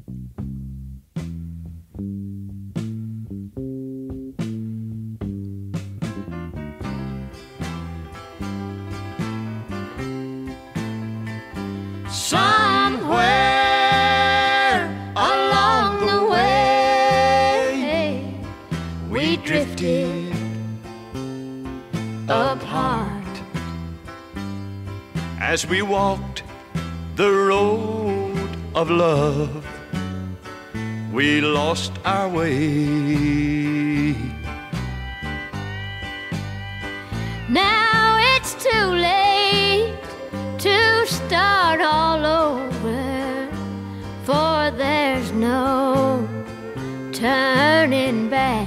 Somewhere along the way, we drifted apart as we walked the road of love. We lost our way. Now it's too late to start all over, for there's no turning back.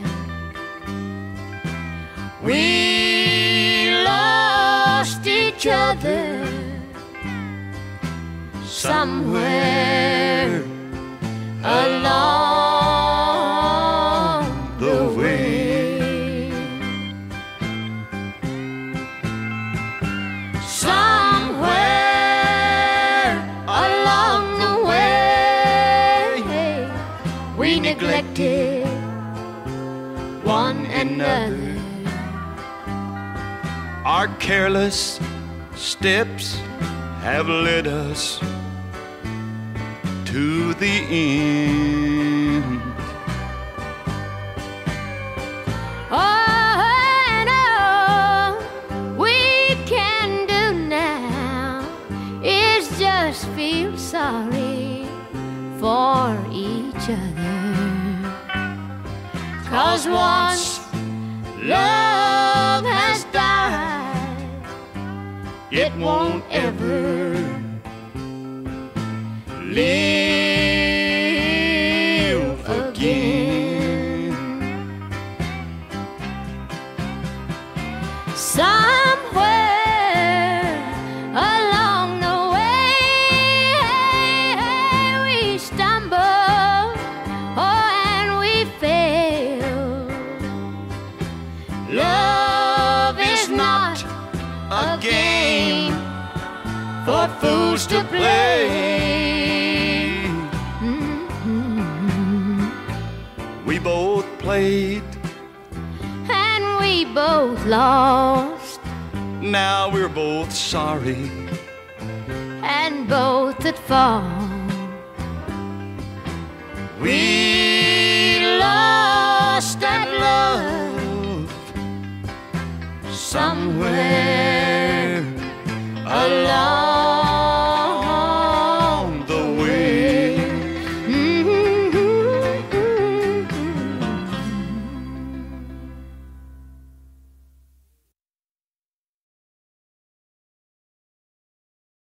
We lost each other somewhere along the way. Somewhere along the way, we neglected one another. Our careless steps have led us to the end. Oh, and all we can do now is just feel sorry for each other. 'Cause once love has died, it won't ever live again. Somewhere along the way, we stumble, oh, and we fail. Love is not a game for fools to play. We both played, and we both lost, now we're both sorry, and both at fault. we lost that love somewhere along